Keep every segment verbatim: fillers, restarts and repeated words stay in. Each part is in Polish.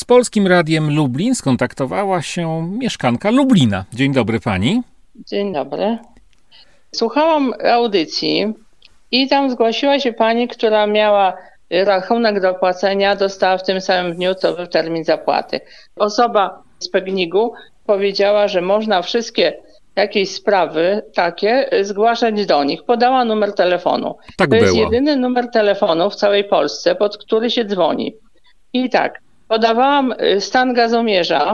Polskim Radiem Lublin skontaktowała się mieszkanka Lublina. Dzień dobry pani. Dzień dobry. Słuchałam audycji i tam zgłosiła się pani, która miała rachunek do płacenia, dostała w tym samym dniu, co był termin zapłaty. Osoba z Pegnigu powiedziała, że można wszystkie jakieś sprawy takie zgłaszać do nich. Podała numer telefonu. Tak to było. jest jedyny numer telefonu w całej Polsce, pod który się dzwoni. I tak, podawałam stan gazomierza.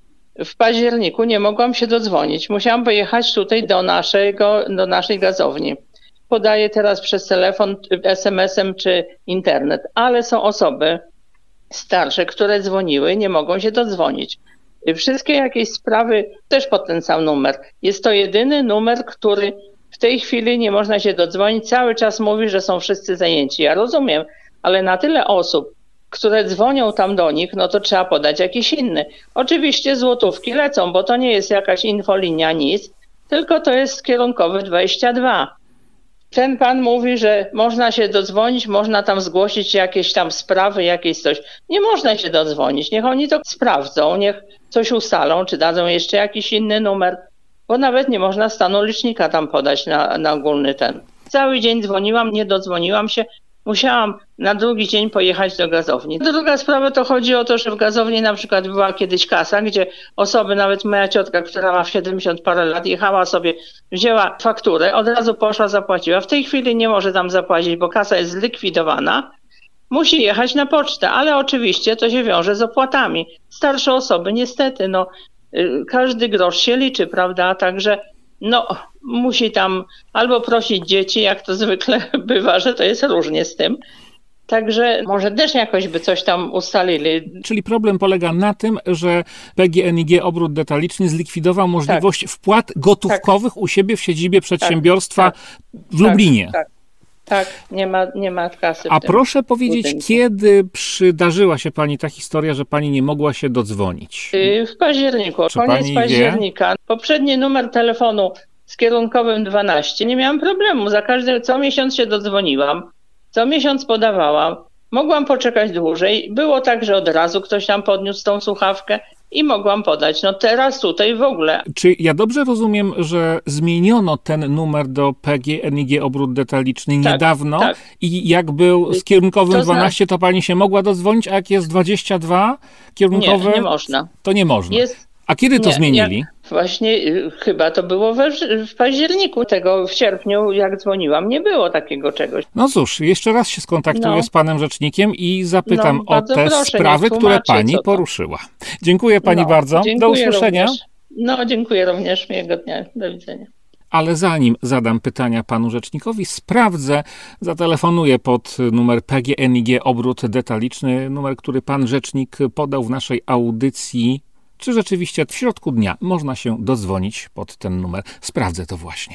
W październiku nie mogłam się dodzwonić. Musiałam pojechać tutaj do, naszego, do naszej gazowni. Podaję teraz przez telefon, es em esem czy internet, ale są osoby starsze, które dzwoniły, nie mogą się dodzwonić. Wszystkie jakieś sprawy też pod ten sam numer. Jest to jedyny numer, który w tej chwili nie można się dodzwonić. Cały czas mówi, że są wszyscy zajęci. Ja rozumiem, ale na tyle osób, które dzwonią tam do nich, no to trzeba podać jakiś inny. Oczywiście złotówki lecą, bo to nie jest jakaś infolinia, nic, tylko to jest kierunkowy dwadzieścia dwa. Ten pan mówi, że można się dodzwonić, można tam zgłosić jakieś tam sprawy, jakieś coś. Nie można się dodzwonić, niech oni to sprawdzą, niech coś ustalą, czy dadzą jeszcze jakiś inny numer, bo nawet nie można stanu licznika tam podać na, na ogólny ten. Cały dzień dzwoniłam, nie dodzwoniłam się. Musiałam na drugi dzień pojechać do gazowni. Druga sprawa to chodzi o to, że w gazowni na przykład była kiedyś kasa, gdzie osoby, nawet moja ciotka, która ma siedemdziesiąt parę lat, jechała sobie, wzięła fakturę, od razu poszła, zapłaciła. W tej chwili nie może tam zapłacić, bo kasa jest zlikwidowana. Musi jechać na pocztę, ale oczywiście to się wiąże z opłatami. Starsze osoby niestety, no każdy grosz się liczy, prawda? Także no musi tam albo prosić dzieci, jak to zwykle bywa, że to jest różnie z tym. Także może też jakoś by coś tam ustalili. Czyli problem polega na tym, że P G N I G Obrót Detaliczny zlikwidował możliwość tak. wpłat gotówkowych tak. u siebie w siedzibie przedsiębiorstwa tak. w Lublinie. Tak, tak. Tak, nie ma, nie ma kasy. A proszę powiedzieć, budynku. Kiedy przydarzyła się pani ta historia, że pani nie mogła się dodzwonić? W październiku, Czy koniec października. Wie? Poprzedni numer telefonu z kierunkowym dwanaście. Nie miałam problemu. Za każdy, co miesiąc się dodzwoniłam, co miesiąc podawałam. Mogłam poczekać dłużej. Było tak, że od razu ktoś tam podniósł tą słuchawkę i mogłam podać. No teraz tutaj w ogóle. Czy ja dobrze rozumiem, że zmieniono ten numer do P G N I G Obrót Detaliczny tak, niedawno tak. i jak był z kierunkowym to dwanaście, to pani się mogła dodzwonić, a jak jest dwadzieścia dwa kierunkowe, nie, nie można. To nie można. Jest... A kiedy to nie, zmienili? Jak, właśnie y, chyba to było we, w październiku tego, w sierpniu jak dzwoniłam, nie było takiego czegoś. No cóż, jeszcze raz się skontaktuję no. z panem rzecznikiem i zapytam no, o te proszę, sprawy, które pani poruszyła. Dziękuję pani no, bardzo. Do usłyszenia. Również. No, dziękuję również. Miłego dnia. Do widzenia. Ale zanim zadam pytania panu rzecznikowi, sprawdzę, zatelefonuję pod numer P G N I G Obrót Detaliczny, numer, który pan rzecznik podał w naszej audycji. Czy rzeczywiście w środku dnia można się dodzwonić pod ten numer? Sprawdzę to właśnie.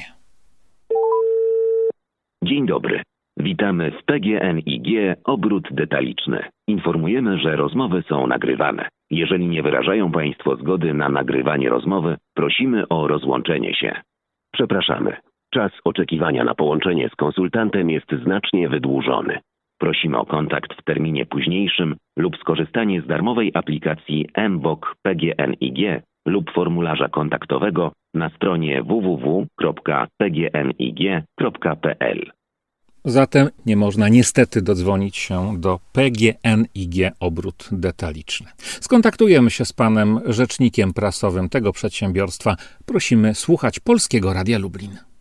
Dzień dobry. Witamy w P G N I G Obrót Detaliczny. Informujemy, że rozmowy są nagrywane. Jeżeli nie wyrażają państwo zgody na nagrywanie rozmowy, prosimy o rozłączenie się. Przepraszamy. Czas oczekiwania na połączenie z konsultantem jest znacznie wydłużony. Prosimy o kontakt w terminie późniejszym lub skorzystanie z darmowej aplikacji M B O K P G N I G lub formularza kontaktowego na stronie w w w kropka p g n i g kropka p l. Zatem nie można niestety dodzwonić się do P G N I G Obrót Detaliczny. Skontaktujemy się z panem rzecznikiem prasowym tego przedsiębiorstwa. Prosimy słuchać Polskiego Radia Lublin.